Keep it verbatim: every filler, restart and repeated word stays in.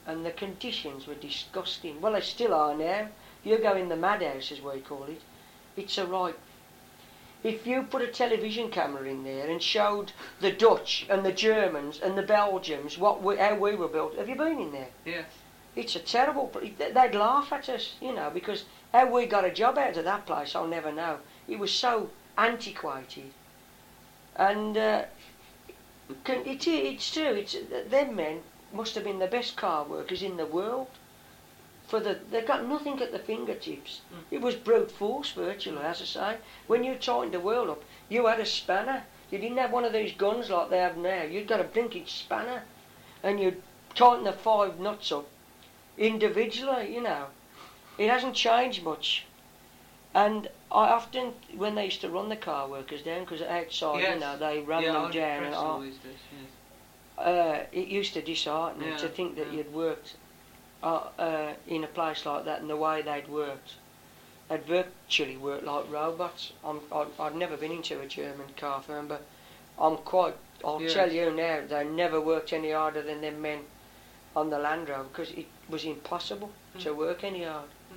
and the conditions were disgusting. Well, they still are now. You go in the madhouse, as we call it, it's a right. If you put a television camera in there and showed the Dutch and the Germans and the Belgians what we, how we were built, have you been in there? Yes. It's a terrible. They'd laugh at us, you know, because how we got a job out of that place, I'll never know. It was so antiquated, and uh, it, it's true. It's them men must have been the best car workers in the world. For the, they got nothing at the fingertips. Mm. It was brute force virtually, as I say. When you tightened the world up, you had a spanner. You didn't have one of these guns like they have now. You'd got a blinking spanner, and you'd tighten the five nuts up individually. You know, it hasn't changed much. And I often, when they used to run the car workers down, because outside, yes. you know, they ran yeah, them down, and all, this, yes. uh, it used to dishearten yeah, me to think that yeah. you'd worked uh, uh, in a place like that, and the way they'd worked. They'd virtually worked like robots. I'm, I'd, I'd never been into a German car firm, but I'm quite, I'll yes. tell you now, they never worked any harder than them men on the Land Rover, because it was impossible mm. to work any harder.